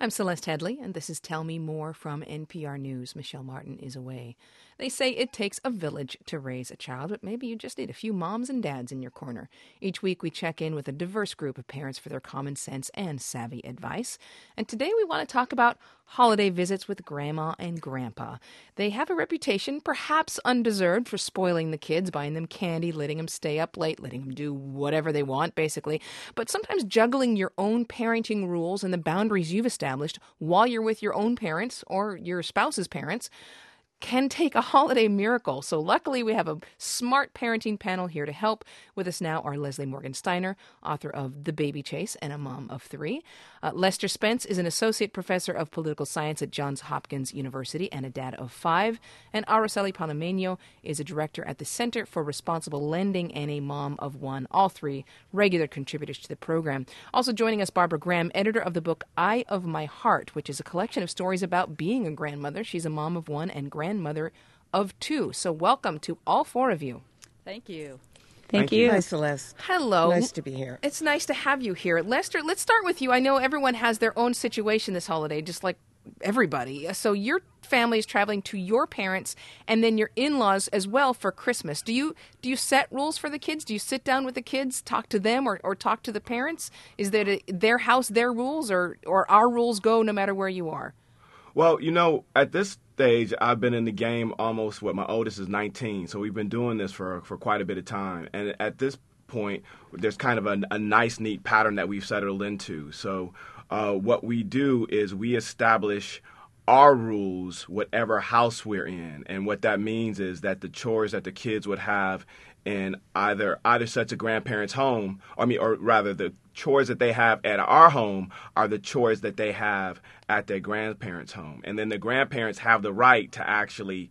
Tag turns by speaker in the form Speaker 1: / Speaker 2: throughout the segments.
Speaker 1: I'm Celeste Headley, and this is Tell Me More from NPR News. Michelle Martin is away. They say it takes a village to raise a child, but maybe you just need a few moms and dads in your corner. Each week we check in with a diverse group of parents for their common sense and savvy advice. And today we want to talk about holiday visits with Grandma and Grandpa. They have a reputation, perhaps undeserved, for spoiling the kids, buying them candy, letting them stay up late, letting them do whatever they want, basically. But sometimes juggling your own parenting rules and the boundaries you've established while you're with your own parents or your spouse's parents can take a holiday miracle. So luckily we have a smart parenting panel here to help. With us now are Leslie Morgan Steiner, author of The Baby Chase and a mom of three. Lester Spence is an associate professor of political science at Johns Hopkins University and a dad of five. And Araceli Palomeño is a director at the Center for Responsible Lending and a mom of one. All three regular contributors to the program. Also joining us, Barbara Graham, editor of the book Eye of My Heart, which is a collection of stories about being a grandmother. She's a mom of one and grandmother of two. So welcome to all four of you.
Speaker 2: Thank you.
Speaker 3: Thank you.
Speaker 4: Hi, Celeste.
Speaker 1: Hello.
Speaker 4: Nice to be here.
Speaker 1: It's nice to have you here. Lester, let's start with you. I know everyone has their own situation this holiday, just like everybody. So your family is traveling to your parents and then your in-laws as well for Christmas. Do you set rules for the kids? Do you sit down with the kids, talk to them, or talk to the parents? Is that their house, their rules, or our rules go no matter where you are?
Speaker 3: Well, at this stage, I've been in the game almost, my oldest is 19, so we've been doing this for quite a bit of time. And at this point, there's kind of a nice, neat pattern that we've settled into. So what we do is we establish our rules, whatever house we're in. And what that means is that the chores that the kids would have in either such a grandparent's home, or rather the chores that they have at our home are the chores that they have at their grandparents' home. And then the grandparents have the right to actually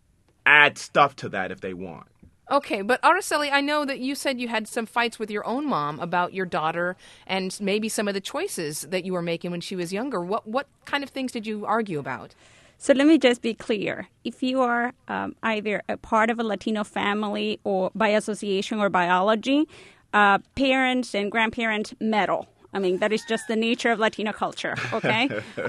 Speaker 3: add stuff to that if they want.
Speaker 1: Okay, but Araceli, I know that you said you had some fights with your own mom about your daughter and maybe some of the choices that you were making when she was younger. What kind of things did you argue about?
Speaker 2: So let me just be clear. If you are either a part of a Latino family or by association or biology, parents and grandparents meddle. I mean, that is just the nature of Latino culture, okay?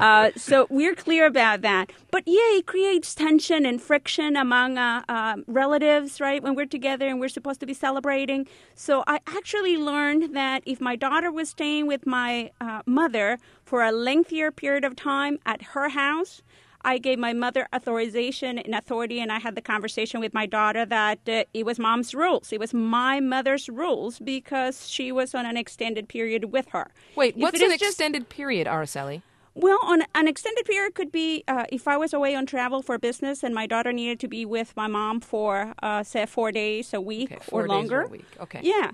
Speaker 2: So we're clear about that. But yeah, it creates tension and friction among relatives, right, when we're together and we're supposed to be celebrating. So I actually learned that if my daughter was staying with my mother for a lengthier period of time at her house, I gave my mother authorization and authority, and I had the conversation with my daughter that it was mom's rules. It was my mother's rules because she was on an extended period with her.
Speaker 1: Wait, what's an extended period, Araceli?
Speaker 2: Well, on an extended period could be if I was away on travel for business and my daughter needed to be with my mom for, say, 4 days a week or longer.
Speaker 1: 4 days a week. Okay.
Speaker 2: Yeah.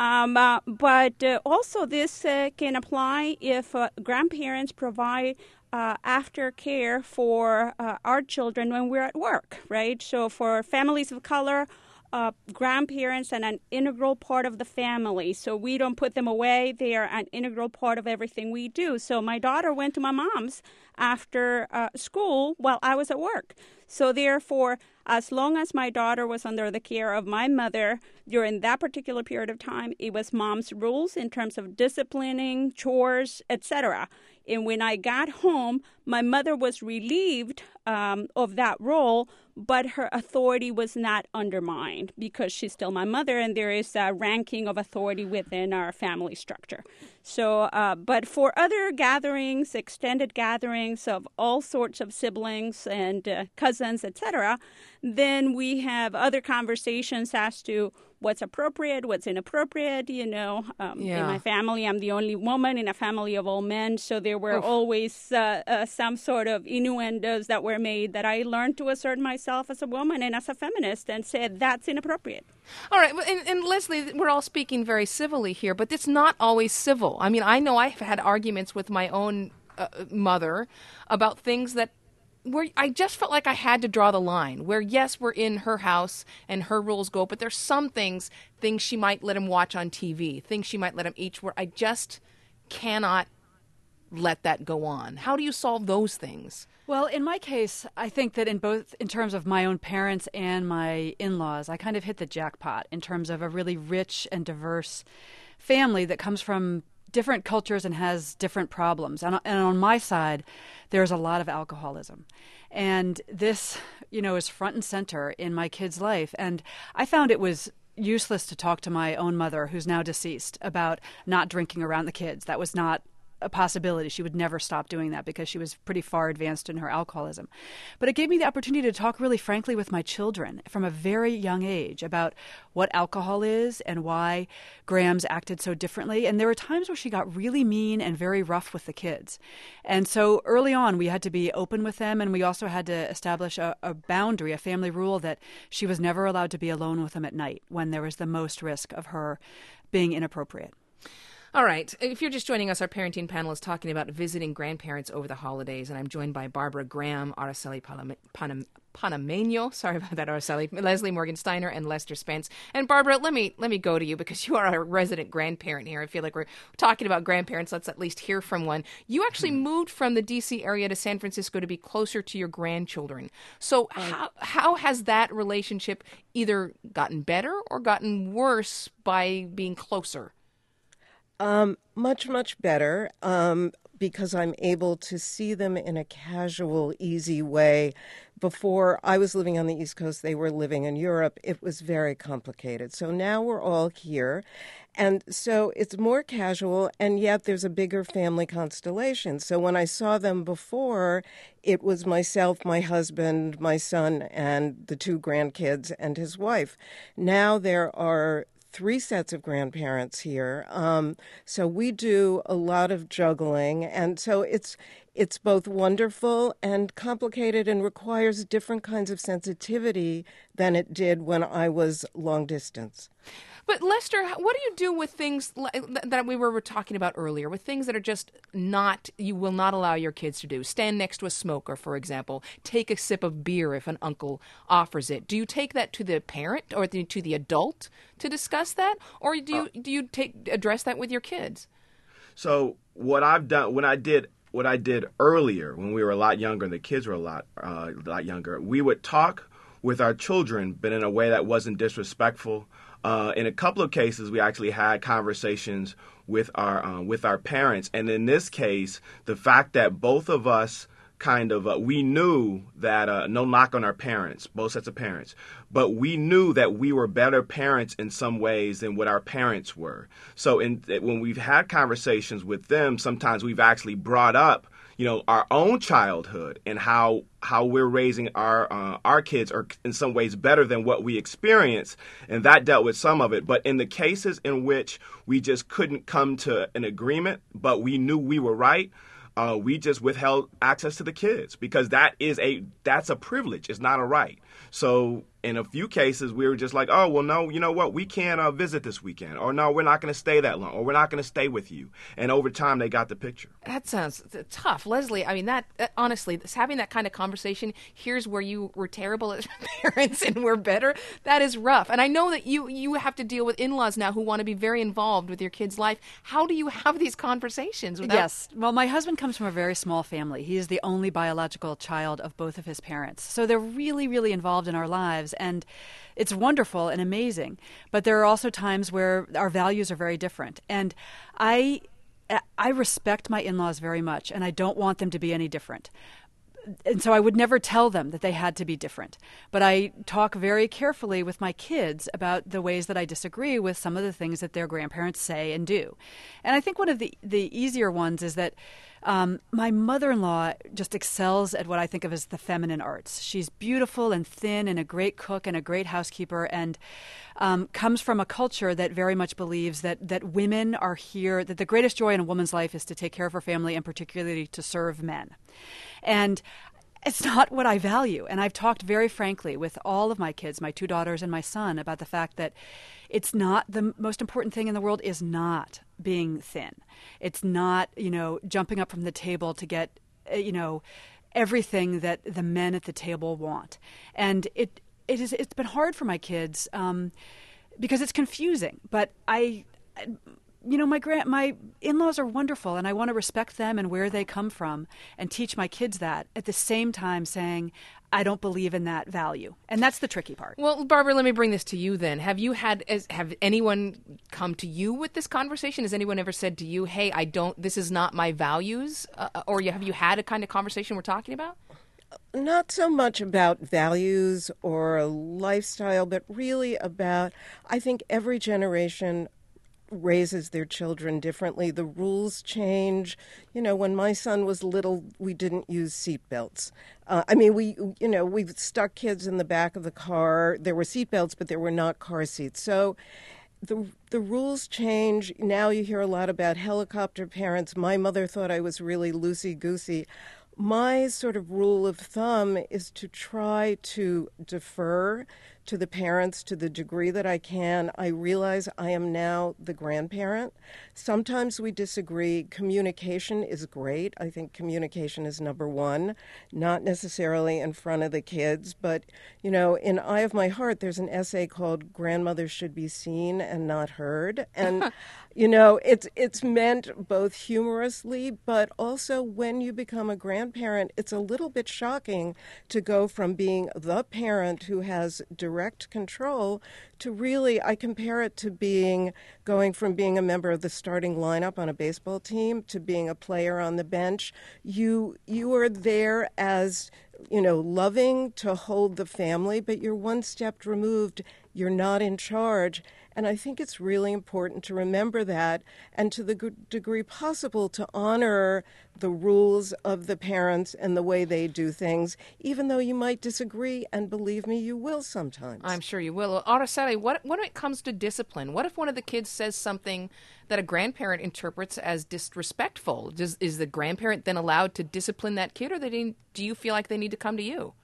Speaker 2: But also this can apply if grandparents provide aftercare for our children when we're at work, right? So for families of color, grandparents are an integral part of the family. So we don't put them away. They are an integral part of everything we do. So my daughter went to my mom's after school while I was at work. So therefore, as long as my daughter was under the care of my mother during that particular period of time, it was mom's rules in terms of disciplining, chores, etc. And when I got home, my mother was relieved of that role, but her authority was not undermined because she's still my mother and there is a ranking of authority within our family structure. So, but for other gatherings, extended gatherings of all sorts of siblings and cousins, etc., then we have other conversations as to what's appropriate, what's inappropriate. In my family, I'm the only woman in a family of all men, so there were always some sort of innuendos that were made that I learned to assert myself as a woman and as a feminist and said that's inappropriate.
Speaker 1: All right, and Leslie, we're all speaking very civilly here, but it's not always civil. I mean, I know I've had arguments with my own mother about things where I just felt like I had to draw the line, where, yes, we're in her house and her rules go, but there's some things she might let him watch on TV, things she might let him eat, where I just cannot let that go on. How do you solve those things?
Speaker 5: Well, in my case, I think that in terms of my own parents and my in-laws, I kind of hit the jackpot in terms of a really rich and diverse family that comes from different cultures and has different problems. And on my side, there's a lot of alcoholism. And this, is front and center in my kid's life. And I found it was useless to talk to my own mother, who's now deceased, about not drinking around the kids. That was not a possibility. She would never stop doing that because she was pretty far advanced in her alcoholism. But it gave me the opportunity to talk really frankly with my children from a very young age about what alcohol is and why Grams acted so differently. And there were times where she got really mean and very rough with the kids. And so early on, we had to be open with them, and we also had to establish a boundary, a family rule that she was never allowed to be alone with them at night when there was the most risk of her being inappropriate.
Speaker 1: All right. If you're just joining us, our parenting panel is talking about visiting grandparents over the holidays, and I'm joined by Barbara Graham, Araceli Panameno, sorry about that, Araceli, Leslie Morgan Steiner, and Lester Spence. And Barbara, let me go to you because you are our resident grandparent here. I feel like we're talking about grandparents. Let's at least hear from one. You actually moved from the D.C. area to San Francisco to be closer to your grandchildren. So how has that relationship either gotten better or gotten worse by being closer?
Speaker 4: Much, much better, because I'm able to see them in a casual, easy way. Before I was living on the East Coast, they were living in Europe. It was very complicated. So now we're all here. And so it's more casual, and yet there's a bigger family constellation. So when I saw them before, it was myself, my husband, my son, and the 2 grandkids and his wife. Now there are 3 sets of grandparents here. So we do a lot of juggling. And so it's both wonderful and complicated and requires different kinds of sensitivity than it did when I was long distance.
Speaker 1: But Lester, what do you do with things that we were talking about earlier, with things that are just you will not allow your kids to do? Stand next to a smoker, for example. Take a sip of beer if an uncle offers it. Do you take that to the parent or to the adult to discuss that? Or do you address that with your kids?
Speaker 3: So what I've done, what I did earlier when we were a lot younger, and the kids were a lot younger, we would talk with our children, but in a way that wasn't disrespectful. In a couple of cases, we actually had conversations with our parents, and in this case, the fact that both of us we knew that no knock on our parents, both sets of parents, but we knew that we were better parents in some ways than what our parents were. So when we've had conversations with them, sometimes we've actually brought up our own childhood and how we're raising our kids are in some ways better than what we experienced, and that dealt with some of it. But in the cases in which we just couldn't come to an agreement, but we knew we were right, we just withheld access to the kids because that's a privilege. It's not a right. So in a few cases, we were just like, oh, well, no, you know what? We can't visit this weekend. Or no, we're not going to stay that long. Or we're not going to stay with you. And over time, they got the picture.
Speaker 1: That sounds tough. Leslie, I mean, honestly, having that kind of conversation, here's where you were terrible as parents and we're better, that is rough. And I know that you have to deal with in-laws now who want to be very involved with your kid's life. How do you have these conversations?
Speaker 5: Yes. Well, my husband comes from a very small family. He is the only biological child of both of his parents. So they're really, really involved in our lives. And it's wonderful and amazing. But there are also times where our values are very different. And I respect my in-laws very much, and I don't want them to be any different. And so I would never tell them that they had to be different. But I talk very carefully with my kids about the ways that I disagree with some of the things that their grandparents say and do. And I think one of the easier ones is that my mother-in-law just excels at what I think of as the feminine arts. She's beautiful and thin and a great cook and a great housekeeper, and comes from a culture that very much believes that women are here, that the greatest joy in a woman's life is to take care of her family and particularly to serve men. And it's not what I value. And I've talked very frankly with all of my kids, my 2 daughters and my son, about the fact that it's not the most important thing in the world is not being thin. It's not, jumping up from the table to get, everything that the men at the table want. And it's been hard for my kids because it's confusing. But my in-laws are wonderful, and I want to respect them and where they come from and teach my kids that. At the same time saying, I don't believe in that value. And that's the tricky part.
Speaker 1: Well, Barbara, let me bring this to you then. Have anyone come to you with this conversation? Has anyone ever said to you, hey, this is not my values? Or have you had a kind of conversation we're talking about?
Speaker 4: Not so much about values or a lifestyle, but really about, I think every generation raises their children differently. The rules change. When my son was little, we didn't use seatbelts. We've stuck kids in the back of the car. There were seatbelts, but there were not car seats. So the rules change. Now you hear a lot about helicopter parents. My mother thought I was really loosey-goosey. My sort of rule of thumb is to try to defer to the parents to the degree that I can. I realize I am now the grandparent. Sometimes we disagree. Communication is great. I think communication is number one, not necessarily in front of the kids. But, in Eye of My Heart, there's an essay called Grandmothers Should Be Seen and Not Heard. And, it's meant both humorously, but also when you become a grandparent, it's a little bit shocking to go from being the parent who has direct control to really, I compare it to going from being a member of the starting lineup on a baseball team to being a player on the bench. You are there as, loving to hold the family, but you're one step removed. You're not in charge. And I think it's really important to remember that and to the degree possible to honor the rules of the parents and the way they do things, even though you might disagree, and believe me, you will sometimes.
Speaker 1: I'm sure you will. Araceli, what when it comes to discipline? What if one of the kids says something that a grandparent interprets as disrespectful? Is the grandparent then allowed to discipline that kid, or do you feel like they need to come to you?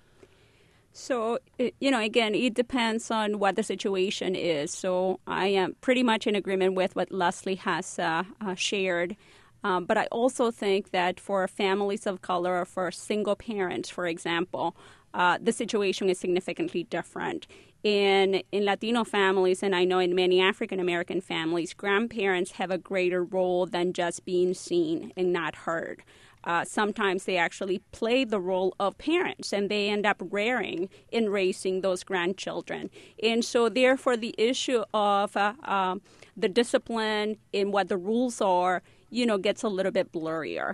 Speaker 2: So, again, it depends on what the situation is. So I am pretty much in agreement with what Leslie has shared. But I also think that for families of color or for single parents, for example, the situation is significantly different. In Latino families, and I know in many African American families, grandparents have a greater role than just being seen and not heard. Sometimes they actually play the role of parents, and they end up rearing and raising those grandchildren. And so therefore the issue of the discipline and what the rules are, gets a little bit blurrier.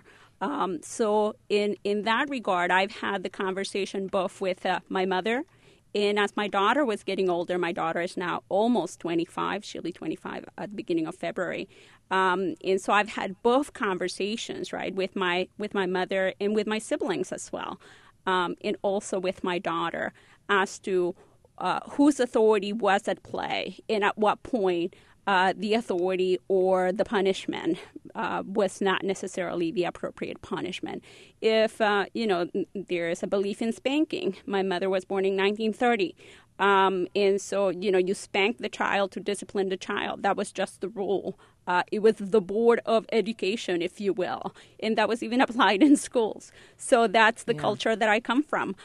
Speaker 2: So in that regard, I've had the conversation both with my mother, and as my daughter was getting older, my daughter is now almost 25. She'll be 25 at the beginning of February. And so I've had both conversations, right, with my mother and with my siblings as well, and also with my daughter as to whose authority was at play and at what point the authority or the punishment was not necessarily the appropriate punishment. If, there is a belief in spanking. My mother was born in 1930. And so, you spank the child to discipline the child. That was just the rule. It was the Board of Education, if you will, and that was even applied in schools. So that's the culture that I come from.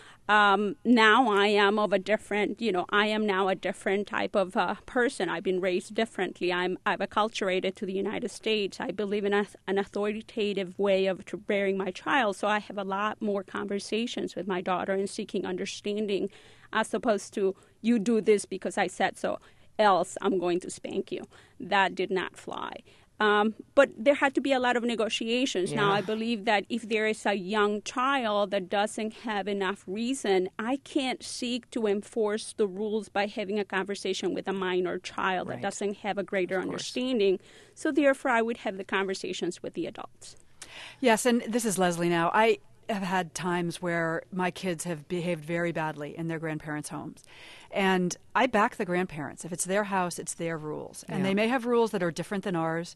Speaker 2: Now I am of a different, I am now a different type of person. I've been raised differently. I've acculturated to the United States. I believe in an authoritative way of rearing my child. So I have a lot more conversations with my daughter and seeking understanding, as opposed to, you do this because I said so, else I'm going to spank you. That did not fly. But there had to be a lot of negotiations. Now, I believe that if there is a young child that doesn't have enough reason, I can't seek to enforce the rules by having a conversation with a minor child that doesn't have a greater understanding. So therefore, I would have the conversations with the adults.
Speaker 5: Yes, and this is Leslie now. I have had times where my kids have behaved very badly in their grandparents' homes. And I back the grandparents. If it's their house, it's their rules. And they may have rules that are different than ours,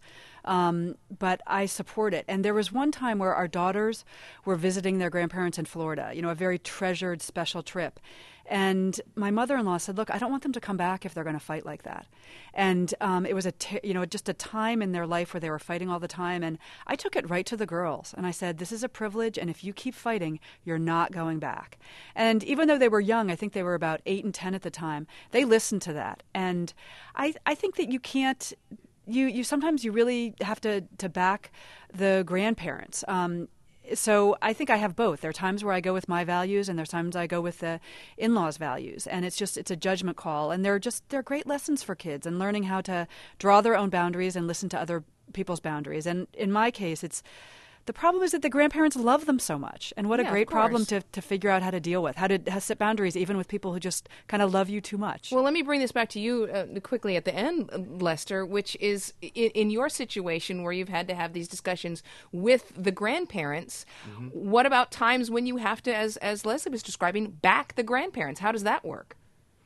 Speaker 5: but I support it. And there was one time where our daughters were visiting their grandparents in Florida, a very treasured special trip. And my mother-in-law said, look, I don't want them to come back if they're going to fight like that. And it was just a time in their life where they were fighting all the time. And I took it right to the girls. And I said, this is a privilege. And if you keep fighting, you're not going back. And even though they were young, I think they were about 8 and 10 at the time, they listened to that. And I think that you can't, you sometimes you really have to back the grandparents. So I think I have both. There are times where I go with my values, and there's times I go with the in-laws' values, and it's a judgment call. And they're great lessons for kids and learning how to draw their own boundaries and listen to other people's boundaries. And in my case, the problem is that the grandparents love them so much, and what a great problem to figure out how to deal with, how to set boundaries even with people who just kind of love you too much.
Speaker 1: Well, let me bring this back to you quickly at the end, Lester, which is in your situation where you've had to have these discussions with the grandparents. Mm-hmm. What about times when you have to, as Leslie was describing, back the grandparents? How does that work?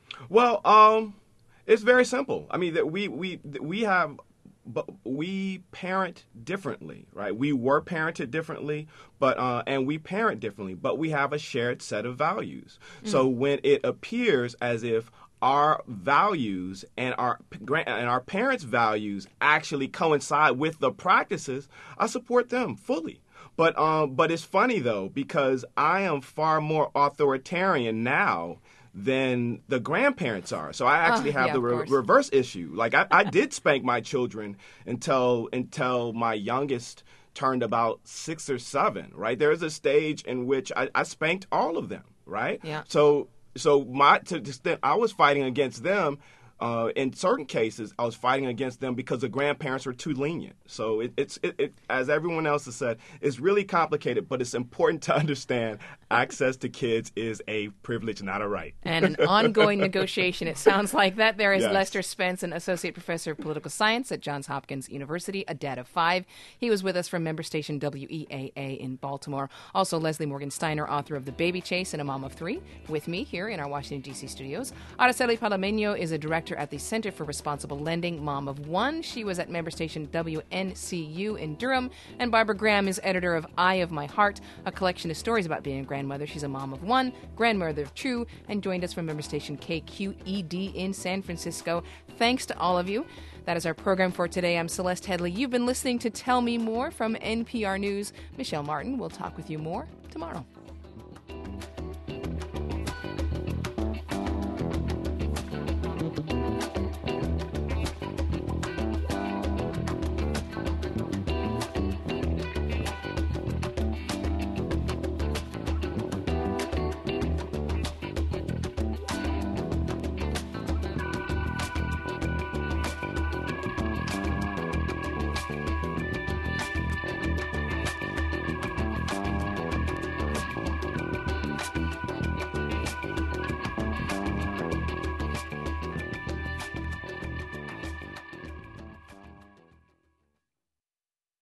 Speaker 3: Well, it's very simple. I mean, that we have. But we parent differently, right? We were parented differently, and we parent differently, but we have a shared set of values. Mm. So when it appears as if our values and our parents' values actually coincide with the practices, I support them fully. But it's funny though, because I am far more authoritarian now than the grandparents are. So I actually have the reverse issue. Like I did spank my children until my youngest turned about 6 or 7, right? There is a stage in which I spanked all of them, right? Yeah. So to the extent I was fighting against them, in certain cases, I was fighting against them because the grandparents were too lenient. So it's as everyone else has said, it's really complicated, but it's important to understand access to kids is a privilege, not a right.
Speaker 1: And an ongoing negotiation. It sounds like that. There is Lester Spence, an associate professor of political science at Johns Hopkins University, a dad of 5. He was with us from member station WEAA in Baltimore. Also, Leslie Morgan Steiner, author of The Baby Chase and a Mom of 3, with me here in our Washington, D.C. studios. Araceli Palomeño is a director at the Center for Responsible Lending, mom of 1. She was at member station WNCU in Durham. And Barbara Graham is editor of Eye of My Heart, a collection of stories about being a grandmother. She's a mom of 1, grandmother of 2, and joined us from member station KQED in San Francisco. Thanks to all of you. That is our program for today. I'm Celeste Headley. You've been listening to Tell Me More from NPR News. Michelle Martin will talk with you more tomorrow.